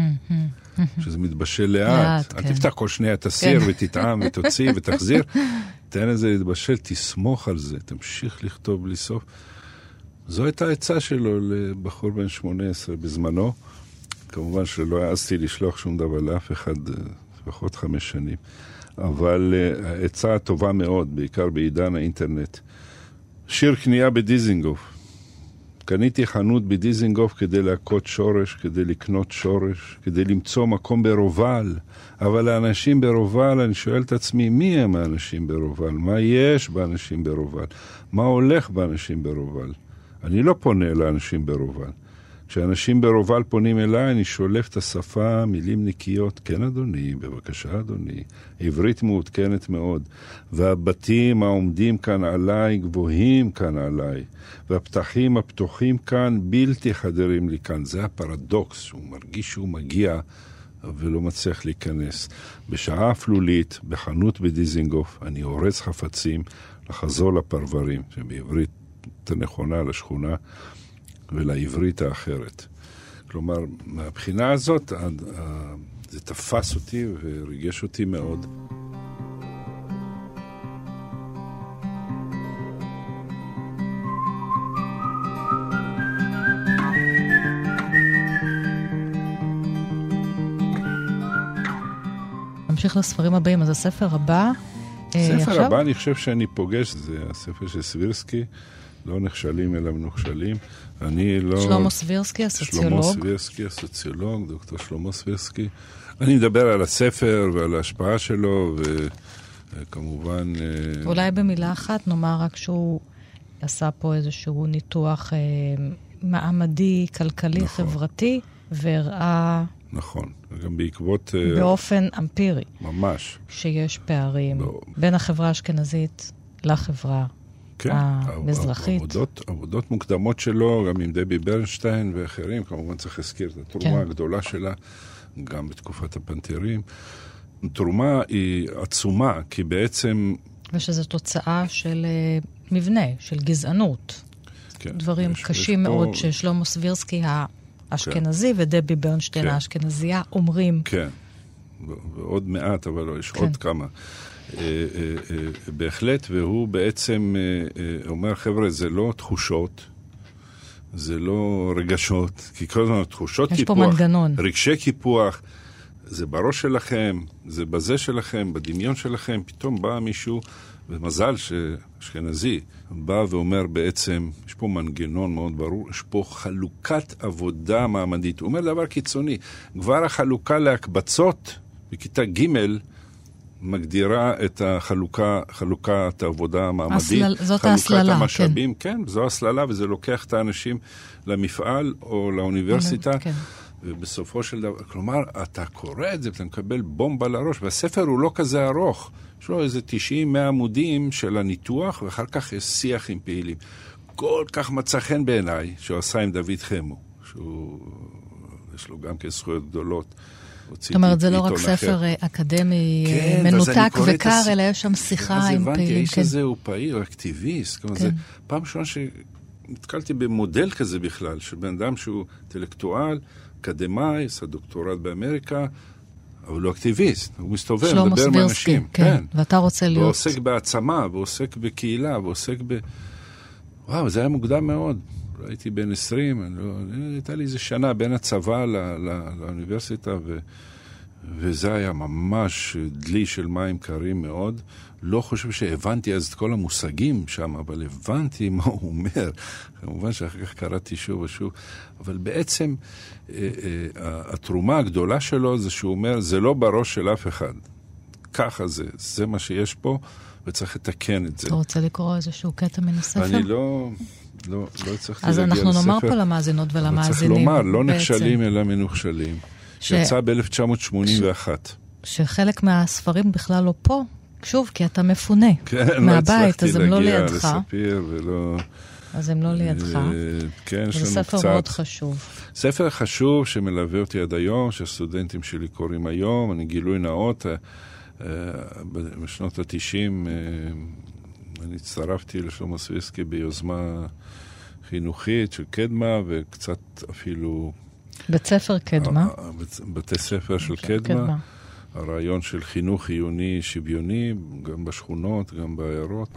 שזה מתבשל לאט, אל תפתח כל שניה, תסיר ותטעם ותוציא ותחזיר, תן לזה להתבשל, תסמוך על זה, תמשיך לכתוב בלי סוף. זו הייתה העצה שלו לבחור בן שמונה עשרה בזמנו, כמובן שלא העזתי לשלוח שום דבר לאף אחד, לפחות חמש שנים, אבל העצה טובה מאוד, בעיקר בעידן האינטרנט. שיר קנייה בדיזינגוף. קניתי חנות בדיזינגוף כדי להכות שורש, כדי לקנות שורש, כדי למצוא מקום ברובל. אבל האנשים ברובל, אני שואל את עצמי, מי הם האנשים ברובל? מה יש באנשים ברובל? מה הולך באנשים ברובל? אני לא פונה לאנשים ברובל. כשאנשים ברובל פונים אליי, אני שולף את השפה, מילים נקיות. כן, אדוני, בבקשה, אדוני. עברית מעודכנת מאוד. והבתים העומדים כאן עליי, גבוהים כאן עליי. והפתחים הפתוחים כאן, בלתי חדרים לי כאן. זה הפרדוקס, שהוא מרגיש שהוא מגיע ולא מצליח להיכנס. בשעה אפלולית, בחנות בדיזינגוף, אני הורץ חפצים לחזור לפרברים, שבעברית הנכונה לשכונה ולעברית האחרת. כלומר, מהבחינה הזאת, זה תפס אותי וריגש אותי מאוד. נמשיך לספרים הבאים, אז הספר הבא... הספר עכשיו? הבא, אני חושב שאני פוגש, זה הספר של סבירסקי, לא נכשלים אלא מנוכשלים. אני לא... שלמה סבירסקי, הסוציולוג. שלמה סבירסקי, הסוציולוג, דוקטור שלמה סבירסקי. אני מדבר על הספר ועל ההשפעה שלו, וכמובן... אולי במילה אחת נאמר רק שהוא עשה פה איזשהו ניתוח אה, מעמדי, כלכלי, נכון. חברתי, והראה... נכון, גם בעקבות... באופן אמפירי. ממש. שיש פערים בא... בין החברה האשכנזית לחברה כן, המזרחית. עבודות, עבודות מוקדמות שלו, גם עם דבי ברנשטיין ואחרים, כמובן צריך להזכיר את התרומה כן. הגדולה שלה, גם בתקופת הפנתרים. תרומה היא עצומה, כי בעצם... ושזו תוצאה של מבנה, של גזענות. כן, דברים יש, קשים יש מאוד פה... ששלמה סבירסקי האשכנזי כן. ודבי ברנשטיין כן. האשכנזייה אומרים. כן, ועוד מעט, אבל יש כן. עוד כמה. בהחלט, והוא בעצם אומר, חבר'ה, זה לא תחושות, זה לא רגשות, כי כל הזמן תחושות קיפוח, יש פה מנגנון. רגשי קיפוח, זה בראש שלכם, זה בזה שלכם, בדמיון שלכם, פתאום בא מישהו, ומזל שאשכנזי, בא ואומר בעצם, יש פה מנגנון מאוד ברור, יש פה חלוקת עבודה מעמדית. הוא אומר דבר קיצוני, כבר החלוקה להקבצות בכיתה ג' מגדירה את החלוקה, חלוקת העבודה המעמדית. הסלל, זאת ההסללה, חלוקת המשאבים, כן. כן, זו הסללה, וזה לוקח את האנשים למפעל או לאוניברסיטה. כן. ובסופו של דבר, כלומר, אתה קורא את זה, אתה מקבל בומבה לראש, והספר הוא לא כזה ארוך. יש לו איזה תשעים מאה עמודים של הניתוח, ואחר כך יש שיח עם פעילים. כל כך מצא חן בעיניי, שהוא עשה עם דוד חמו, שהוא, יש לו גם כזכויות גדולות. זאת אומרת, זה לא רק ספר אקדמי מנותק וקר, אלא יש שם שיחה עם פעילים. האיש הזה הוא פעיל, הוא אקטיביסט. פעם ראשונה שנתקלתי במודל כזה בכלל, של בן אדם שהוא אינטלקטואל, אקדמאי, עשה דוקטורט באמריקה, אבל הוא אקטיביסט, הוא מסתובב, מדבר עם אנשים. כן, ואתה רוצה להיות... ועוסק בעצמה, ועוסק בקהילה, ועוסק ב... וואו, זה היה מוקדם מאוד. הייתי בן עשרים, הייתה לי איזה שנה בין הצבא לאוניברסיטה, וזה היה ממש דלי של מים קרים מאוד. לא חושב שהבנתי אז את כל המושגים שם, אבל הבנתי מה הוא אומר. כמובן שאחר כך קראתי שוב ושוב. אבל בעצם התרומה הגדולה שלו זה שהוא אומר, זה לא בראש של אף אחד. ככה זה, זה מה שיש פה, וצריך לתקן את זה. אתה רוצה לקרוא איזשהו קטע מן הספר? אני לא... לא, לא הצלחתי אז להגיע אנחנו לספר. נאמר פה למאזינות ולמאזינים. צריך לומר, לא נכשלים אלא מנוכשלים. ש... שיצא ב-אלף תשע מאות שמונים ואחת. ש... שחלק מהספרים בכלל לא פה, שוב, כי אתה מפונה כן, מהבית, לא אז הם לא לידך. לספיר ולא... אז הם לא לידך. כן, יש לנו קצת... זה ספר מאוד חשוב. ספר חשוב שמלווה אותי עד היום, שהסטודנטים שלי קוראים היום, אני גילוי נאות, בשנות ה-תשעים אני הצטרפתי לשלמה סבירסקי ביוזמה חינוכית של קדמה, וקצת אפילו... בית ספר קדמה. בתי ספר של קדמה. הרעיון של חינוך חיוני שוויוני, גם בשכונות, גם בעיירות.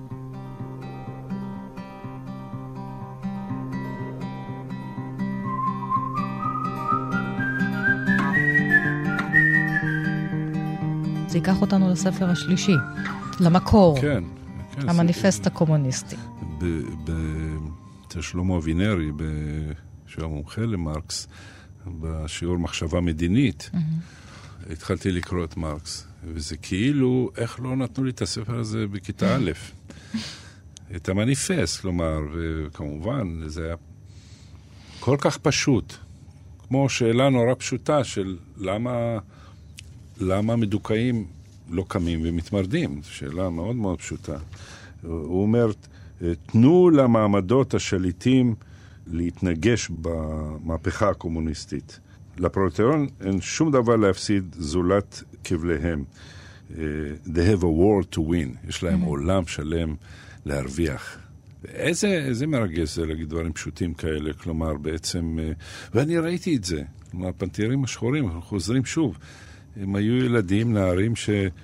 זה ייקח אותנו לספר השלישי, למקור. כן. כן המניפסט הקומוניסטי. אצל שלמה אבינרי, שהוא המומחה למרקס, בשיעור מחשבה מדינית, התחלתי לקרוא את מרקס, וזה כאילו, איך לא נתנו לי את הספר הזה בכיתה א', את המניפסט, כלומר, וכמובן, זה היה כל כך פשוט, כמו שאלה נורא פשוטה של למה, למה מדוכאים לא קמים ומתמרדים. זו שאלה מאוד מאוד פשוטה. הוא אומר, תנו למעמדות השליטים להתנגש במהפכה הקומוניסטית. לפרולטריון אין שום דבר להפסיד זולת כבליהם. Uh, they have a world to win. יש להם mm-hmm. עולם שלם להרוויח. איזה, איזה מרגש זה להגיד דברים פשוטים כאלה, כלומר בעצם, uh, ואני ראיתי את זה, כלומר הפנתרים השחורים, אנחנו חוזרים שוב, הם היו ילדים, נערים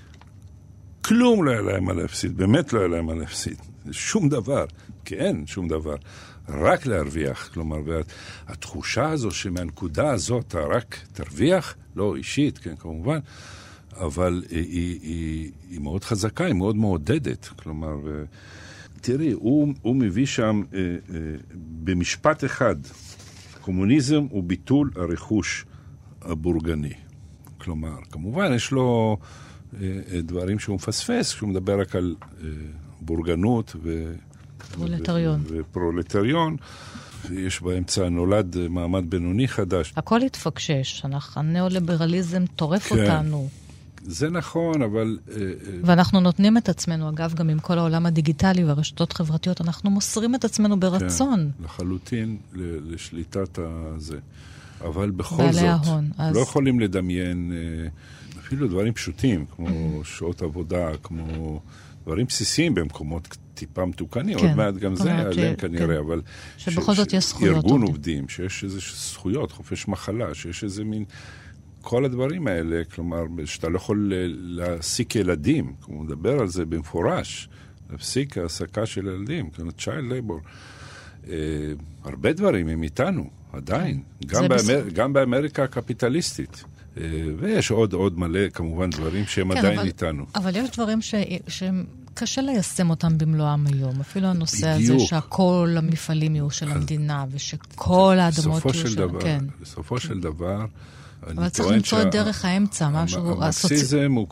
שכלום לא היה להם מה להפסיד, באמת לא היה להם מה להפסיד, שום דבר, כי אין שום דבר. רק להרוויח, כלומר, והתחושה הזו שמהנקודה הזאת אתה רק תרוויח, לא אישית, כן, כמובן, אבל היא, היא, היא, היא מאוד חזקה, היא מאוד מעודדת, כלומר, תראי, הוא, הוא מביא שם אה, אה, במשפט אחד, קומוניזם הוא ביטול הרכוש הבורגני. כלומר, כמובן, יש לו אה, דברים שהוא מפספס, כשהוא מדבר רק על אה, בורגנות ו... פרולטריון. ופרולטריון, יש באמצע נולד מעמד בינוני חדש. הכל התפקשש, הנאו-ליברליזם טורף כן. אותנו. זה נכון, אבל... ואנחנו נותנים את עצמנו, אגב, גם עם כל העולם הדיגיטלי והרשתות חברתיות, אנחנו מוסרים את עצמנו ברצון. כן, לחלוטין לשליטת הזה. אבל בכל זאת, ההון, אז... לא יכולים לדמיין אפילו דברים פשוטים, כמו שעות עבודה, כמו דברים בסיסיים במקומות טיפה מתוקנים, כן, עוד מעט גם זה עליהם כנראה, כן. אבל... שבכל ש... זאת יש זכויות. ארגון עובדים, שיש איזה זכויות, חופש מחלה, שיש איזה מין... כל הדברים האלה, כלומר, שאתה לא יכול להעסיק ילדים, כמו מדבר על זה במפורש, להפסיק העסקה של ילדים, כמו child labor. אה, הרבה דברים הם איתנו, עדיין, גם, באמר... גם באמריקה הקפיטליסטית. אה, ויש עוד עוד מלא, כמובן, דברים שהם כן, עדיין אבל, איתנו. אבל יש דברים ש... שהם... קשה ליישם אותם במלואם היום. אפילו הנושא הזה שהכל המפעלים יהיו של המדינה, ושכל האדמות יהיו של... כן. בסופו של דבר, אבל צריך למצוא את דרך האמצע, משהו... המרקסיזם הוא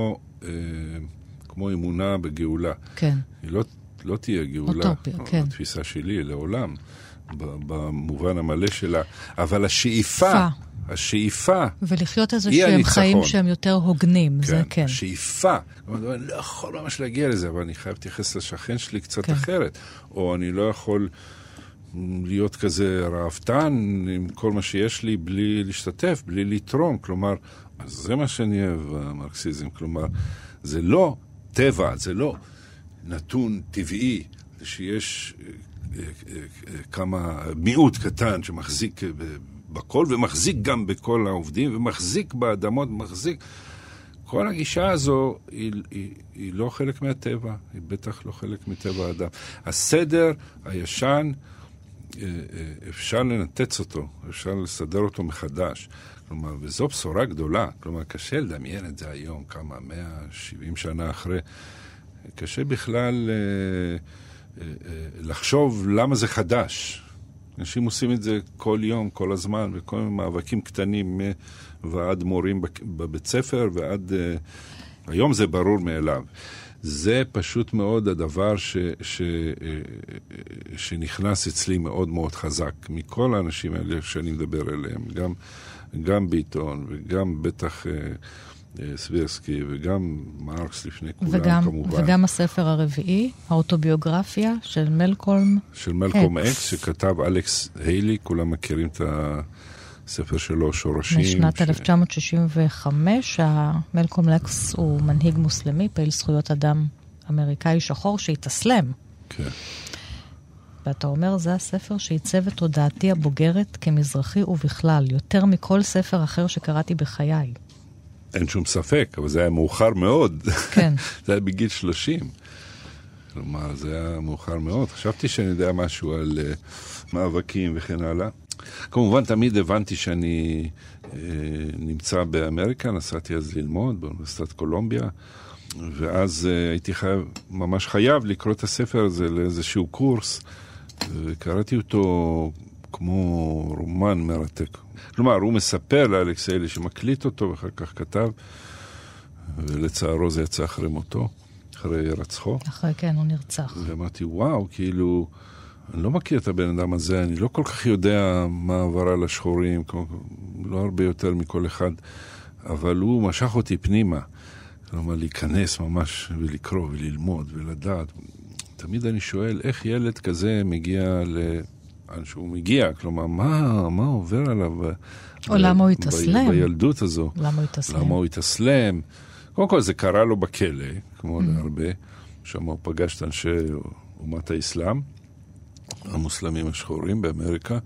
כמו אמונה בגאולה. כן. היא לא תהיה גאולה, התפיסה שלי, לעולם, במובן המלא שלה. אבל השאיפה... השאיפה ולחיות איזה שהם חיים שהם יותר הוגנים, כן, זה כן. השאיפה. אני לא יכול ממש להגיע לזה, אבל אני חייב להתייחס לשכן שלי קצת כן. אחרת. או אני לא יכול להיות כזה רעבתן עם כל מה שיש לי בלי להשתתף, בלי לתרום. כלומר, אז זה מה שאני אוהב במרקסיזם. כלומר, זה לא טבע, זה לא נתון טבעי, שיש כמה מיעוט קטן שמחזיק בכל, ומחזיק גם בכל העובדים, ומחזיק באדמות, מחזיק. כל הגישה הזו היא, היא, היא לא חלק מהטבע, היא בטח לא חלק מטבע האדם. הסדר הישן, אפשר לנתץ אותו, אפשר לסדר אותו מחדש. כלומר, וזו בשורה גדולה. כלומר, קשה לדמיין את זה היום, כמה, מאה שבעים שנה אחרי. קשה בכלל לחשוב למה זה חדש. אנשים עושים את זה כל יום, כל הזמן, וכל מיני מאבקים קטנים ועד מורים בבית ספר, ועד... היום זה ברור מאליו. זה פשוט מאוד הדבר ש, ש, שנכנס אצלי מאוד מאוד חזק, מכל האנשים האלה שאני מדבר עליהם, גם, גם ביטון, וגם בטח סבירסקי, וגם מרקס לפני כולם, וגם, כמובן. וגם הספר הרביעי, האוטוביוגרפיה של מלקולם של מלקום אקס, שכתב אלכס היילי, כולם מכירים את הספר שלו, שורשים. משנת ש... אלף תשע מאות שישים וחמש, מלקום אקס הוא מנהיג מוסלמי, פעיל זכויות אדם אמריקאי שחור שהתאסלם. כן. ואתה אומר, זה הספר שעיצב את תודעתי הבוגרת כמזרחי ובכלל, יותר מכל ספר אחר שקראתי בחיי. אין שום ספק, אבל זה היה מאוחר מאוד. כן. זה היה בגיל שלושים. כלומר, זה היה מאוחר מאוד. חשבתי שאני יודע משהו על uh, מאבקים וכן הלאה. כמובן, תמיד הבנתי שאני uh, נמצא באמריקה, נסעתי אז ללמוד באוניברסיטת קולומביה, ואז uh, הייתי חייב, ממש חייב לקרוא את הספר הזה לאיזשהו קורס, וקראתי אותו כמו רומן מרתק. כלומר, הוא מספר לאלכס היילי שמקליט אותו, ואחר כך כתב, ולצערו זה יצא אחרי מותו, אחרי רצחו. אחרי, כן, הוא נרצח. ואמרתי, וואו, כאילו, אני לא מכיר את הבן אדם הזה, אני לא כל כך יודע מה עבר על השחורים, לא הרבה יותר מכל אחד, אבל הוא משך אותי פנימה. כלומר, להיכנס ממש ולקרוא וללמוד ולדעת. תמיד אני שואל, איך ילד כזה מגיע ל... שהוא מגיע, כלומר, מה, מה עובר עליו או ב- למה הוא התאסלם? ב- בילדות הזו. למה הוא התאסלם? למה הוא התאסלם? קודם כל, זה קרה לו בכלא, כמו להרבה, שם הוא פגש את אנשי אומת האסלאם, המוסלמים השחורים באמריקה,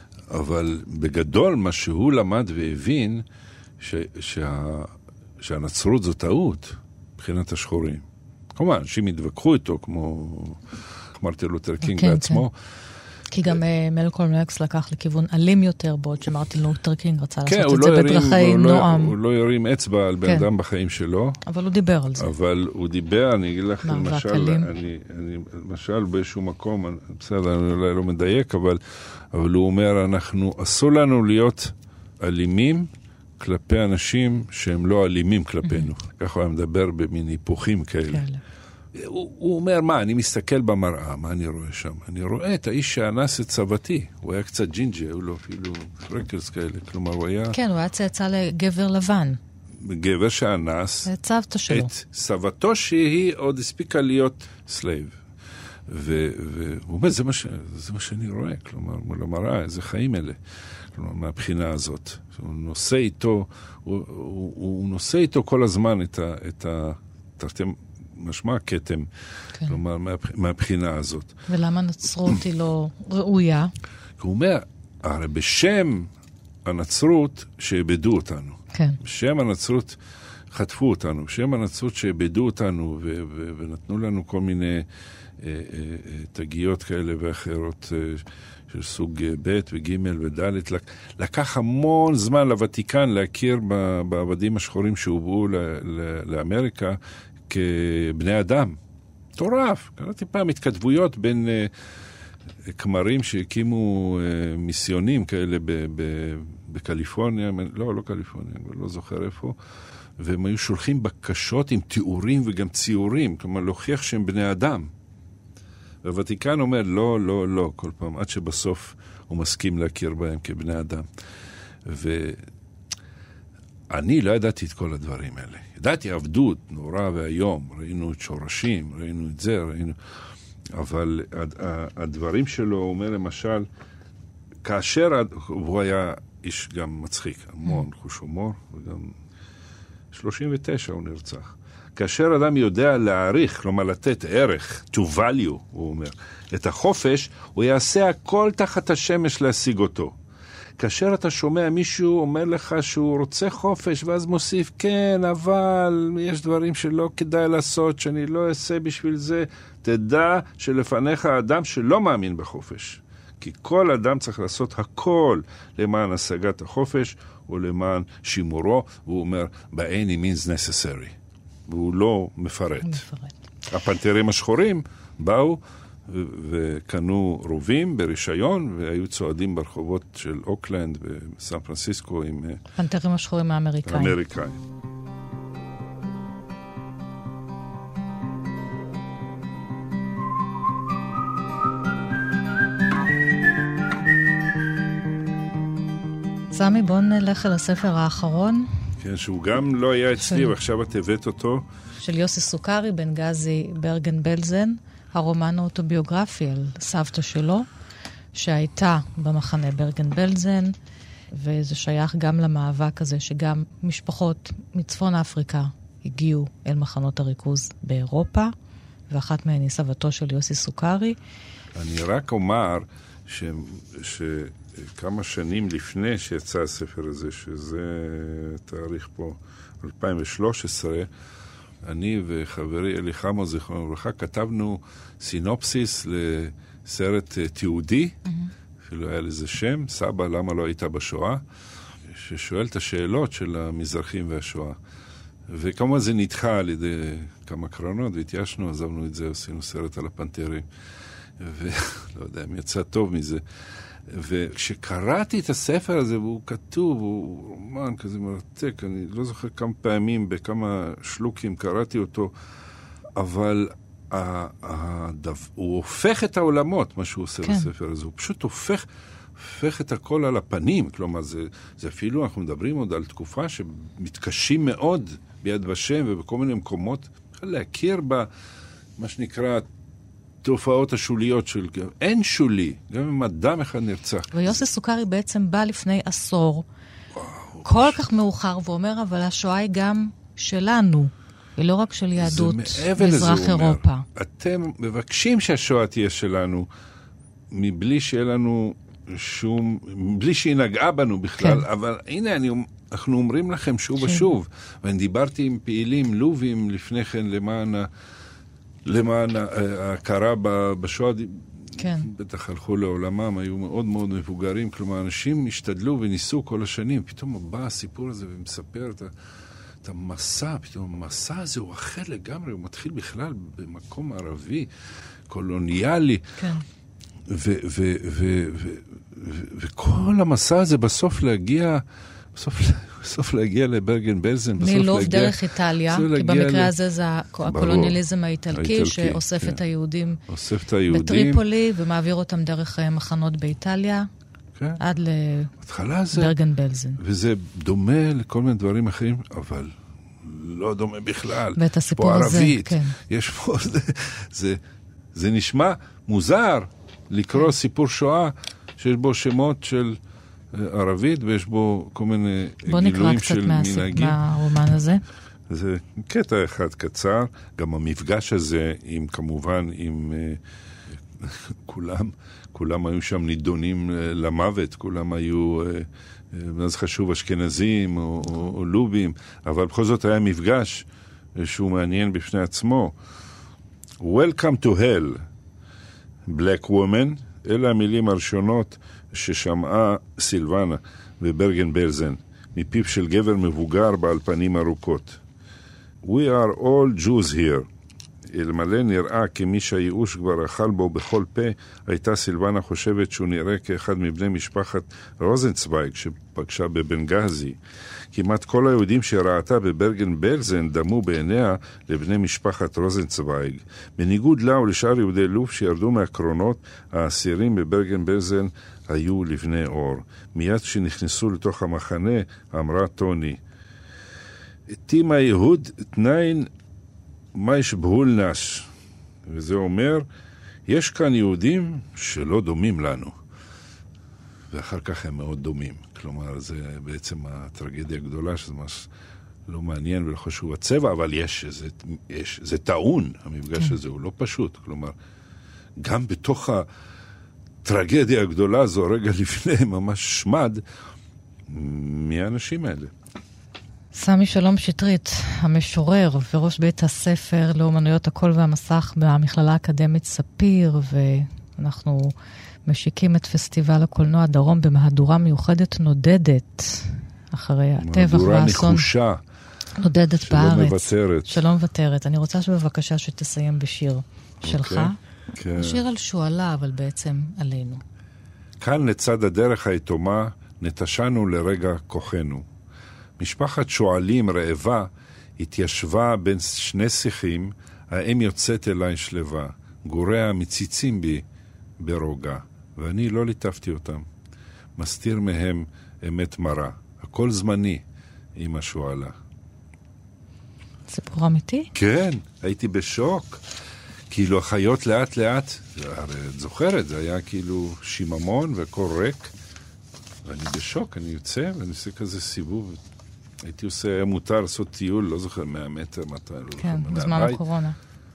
אבל בגדול מה שהוא למד והבין, ש- שה- שהנצרות זו טעות, מבחינת השחורים. כלומר, אנשים התווכחו איתו, כמו מרטין לותר קינג כן, בעצמו. כן. כי גם מלקולם אקס לקח לכיוון אלים יותר, בעוד שמרטין לותר קינג רצה כן, לעשות את זה לא בדרכי הרים, נועם. הוא לא ירים אצבע על בן כן. אדם בחיים שלו. אבל הוא דיבר על זה. אבל הוא דיבר, אני אגיד לך, למשל, והכלים. אני, אני, למשל באיזשהו מקום, אני- בסדר, אני אולי לא מדייק, אבל, אבל הוא אומר, אנחנו, אסור לנו להיות אלימים כלפי אנשים שהם לא אלימים כלפינו. ככה הוא מדבר במין היפוכים כאלה. כאלה. הוא, הוא אומר, מה, אני מסתכל במראה, מה אני רואה שם? אני רואה את האיש שאנס את סבתי. הוא היה קצת ג'ינג'י, היו לו אפילו פרקלס כאלה. כלומר, הוא היה כן, הוא היה צאצא לגבר לבן. גבר שאנס את סבתא שלו. את סבתו שהיא עוד הספיקה להיות סלייב. ו- והוא אומר, זה מה, ש- זה מה שאני רואה, כלומר, מול המראה, איזה חיים אלה. כלומר, מהבחינה הזאת. הוא נושא איתו, הוא, הוא, הוא נושא איתו כל הזמן את ה... את ה תרתי משמע כתם, כן. כלומר, מהבח- מהבחינה הזאת. ולמה נצרות היא לא ראויה? הוא אומר, הרי בשם הנצרות שאיבדו אותנו. כן. בשם הנצרות חטפו אותנו, בשם הנצרות שאיבדו אותנו ו- ו- ונתנו לנו כל מיני אה, אה, אה, תגיות כאלה ואחרות אה, של סוג ב' וג' וד'. לק- לקח המון זמן לוותיקן להכיר ב- בעבדים השחורים שהובאו ל- ל- לאמריקה כבני אדם. מטורף. קראתי פעם התכתבויות בין אה, כמרים שהקימו אה, מיסיונים כאלה ב- ב- בקליפורניה, לא, לא קליפורניה, אני לא זוכר איפה, והם היו שולחים בקשות עם תיאורים וגם ציורים, כלומר להוכיח שהם בני אדם. והוותיקן אומר, לא, לא, לא, כל פעם, עד שבסוף הוא מסכים להכיר בהם כבני אדם. ואני לא ידעתי את כל הדברים האלה. ידעתי עבדות, נורא והיום, ראינו את שורשים, ראינו את זה, ראינו... אבל הדברים שלו, הוא אומר למשל, כאשר, הוא היה איש גם מצחיק, המון חוש הומור, וגם שלושים ותשע הוא נרצח. כאשר אדם יודע להעריך, כלומר לתת ערך, to value, הוא אומר, את החופש, הוא יעשה הכל תחת השמש להשיג אותו. כאשר אתה שומע מישהו אומר לך שהוא רוצה חופש, ואז מוסיף, כן, אבל יש דברים שלא כדאי לעשות, שאני לא אעשה בשביל זה, תדע שלפניך האדם שלא מאמין בחופש. כי כל אדם צריך לעשות הכל למען השגת החופש, או למען שימורו, והוא אומר, by any means necessary. והוא לא מפרט. מפרט. הפנתרים השחורים באו ו- וקנו רובים ברישיון, והיו צועדים ברחובות של אוקלנד וסן פרנסיסקו עם פנתרים השחורים האמריקאים. אמריקאים. סמי, בוא נלך אל הספר האחרון. כן, שהוא גם לא היה אצלי, ועכשיו את הבאת אותו. של יוסי סוכרי, בן גזי ברגן בלזן, הרומן האוטוביוגרפי על סבתא שלו, שהייתה במחנה ברגן בלזן, וזה שייך גם למאבק הזה, שגם משפחות מצפון אפריקה הגיעו אל מחנות הריכוז באירופה, ואחת מהן היא סבתו של יוסי סוכרי. אני רק אומר ש... ש... כמה שנים לפני שיצא הספר הזה, שזה תאריך פה אלפיים ושלוש עשרה, אני וחברי אלי חמו, זיכרונו לברכה, כתבנו סינופסיס לסרט תיעודי, mm-hmm. אפילו היה לזה שם, סבא, למה לא היית בשואה, ששואל את השאלות של המזרחים והשואה. וכמובן זה נדחה על ידי כמה קרנות, והתיישנו, עזבנו את זה, עשינו סרט על הפנתרים, ולא יודע אם יצא טוב מזה. וכשקראתי את הספר הזה, והוא כתוב, הוא רומן כזה מרתק, אני לא זוכר כמה פעמים, בכמה שלוקים קראתי אותו, אבל הדו... הוא הופך את העולמות, מה שהוא עושה כן. בספר הזה. הוא פשוט הופך, הופך את הכל על הפנים. כלומר, זה, זה אפילו, אנחנו מדברים עוד על תקופה שמתקשים מאוד ביד ושם ובכל מיני מקומות, להכיר בה, מה שנקרא, התופעות השוליות של... אין שולי, גם אם אדם אחד נרצח. ויוסי סוכרי בעצם בא לפני עשור, כל כך מאוחר, ואומר, אבל השואה היא גם שלנו, היא לא רק של יהדות מזרח אירופה. אתם מבקשים שהשואה תהיה שלנו, מבלי שיהיה לנו שום... בלי שהיא נגעה בנו בכלל, כן. אבל הנה, אני, אנחנו אומרים לכם שוב ושוב, ואני דיברתי עם פעילים לובים לפני כן למען, למען ההכרה בשואה, כן. בטח הלכו לעולמם, היו מאוד מאוד מבוגרים, כלומר, אנשים השתדלו וניסו כל השנים, פתאום בא הסיפור הזה ומספר את, את המסע, פתאום המסע הזה הוא אחר לגמרי, הוא מתחיל בכלל במקום ערבי, קולוניאלי, כן. ו- ו- ו- ו- ו- וכל המסע הזה בסוף להגיע, בסוף, בסוף להגיע לברגן בלזן, מלוב דרך איטליה, כי במקרה ל... הזה זה הקולוניאליזם האיטלקי, האיטלקי שאוסף כן. את היהודים את היהודים בטריפולי, ומעביר אותם דרך מחנות באיטליה, כן. עד לברגן בלזן. וזה דומה לכל מיני דברים אחרים, אבל לא דומה בכלל. ואת הסיפור הזה, ערבית, כן. יש פה, זה, זה, זה נשמע מוזר לקרוא כן. סיפור שואה, שיש בו שמות של ערבית, ויש בו כל מיני גילויים של מנהגים. בוא נקרא קצת מהרומן הזה. זה קטע אחד קצר, גם המפגש הזה, עם, כמובן, עם uh, כולם, כולם היו שם נידונים uh, למוות, כולם היו, uh, uh, זה חשוב, אשכנזים או, או, או לובים, אבל בכל זאת היה מפגש uh, שהוא מעניין בפני עצמו. Welcome to hell, black woman, אלה המילים הראשונות ששמעה סילבנה בברגן בלזן, מפיו של גבר מבוגר בעל פנים ארוכות. We are all Jews here. אלמלא נראה כמי שהייאוש כבר אכל בו בכל פה, הייתה סילבנה חושבת שהוא נראה כאחד מבני משפחת רוזנצוויג שפגשה בבנגזי. כמעט כל היהודים שראתה בברגן בלזן דמו בעיניה לבני משפחת רוזנצוויג. בניגוד לה ולשאר יהודי לוב שירדו מהקרונות, האסירים בברגן בלזן היו לבני אור. מיד כשנכנסו לתוך המחנה, אמרה טוני, תימה יהוד תנאין מה ישבהול נש. וזה אומר, יש כאן יהודים שלא דומים לנו. ואחר כך הם מאוד דומים. כלומר, זה בעצם הטרגדיה הגדולה, שזה ממש לא מעניין ולא חשוב הצבע, אבל יש, זה, יש, זה טעון, המפגש הזה הוא לא פשוט. כלומר, גם בתוך הטרגדיה הגדולה זו רגע לפני ממש שמד מהאנשים האלה. סמי שלום שטרית, המשורר וראש בית הספר לאומנויות הקול והמסך במכללה האקדמית ספיר, ואנחנו משיקים את פסטיבל הקולנוע דרום במהדורה מיוחדת נודדת, אחרי הטבח והאסון. מהדורה נחושה. נודדת שלא בארץ. שלא מבטרת. שלא מבטרת. אני רוצה שבבקשה שתסיים בשיר okay. שלך. כן. שיר על שואלה, אבל בעצם עלינו. כאן לצד הדרך היתומה נטשנו לרגע כוחנו. משפחת שואלים רעבה התיישבה בין שני שיחים, האם יוצאת אליי שלווה, גוריה מציצים בי ברוגע, ואני לא ליטפתי אותם. מסתיר מהם אמת מרה. הכל זמני, אמא שואלה. סיפור אמיתי? כן, הייתי בשוק. כאילו החיות לאט לאט, הרי את זוכרת, זה היה כאילו שיממון וכל ריק, ואני בשוק, אני יוצא ואני עושה כזה סיבוב. הייתי עושה, היה מותר לעשות טיול, לא זוכר, מאה מטר, מתי, לא זוכר. כן, בזמן הקורונה.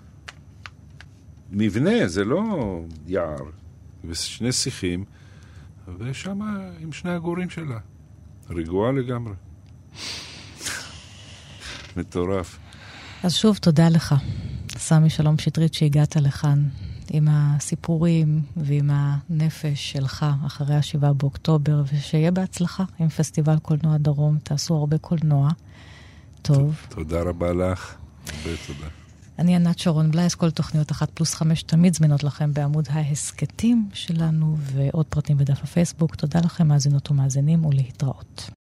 מבנה, זה לא יער. ושני שיחים, ושם עם שני הגורים שלה. רגועה לגמרי. מטורף. אז שוב, תודה לך, סמי שלום שטרית, שהגעת לכאן עם הסיפורים ועם הנפש שלך אחרי השבעה באוקטובר, ושיהיה בהצלחה עם פסטיבל קולנוע דרום. תעשו הרבה קולנוע. טוב. תודה רבה לך. הרבה תודה. אני ענת שרון בלייס, כל תוכניות אחת פלוס חמש תמיד זמינות לכם בעמוד ההסקטים שלנו, ועוד פרטים בדף הפייסבוק. תודה לכם, מאזינות ומאזינים, ולהתראות.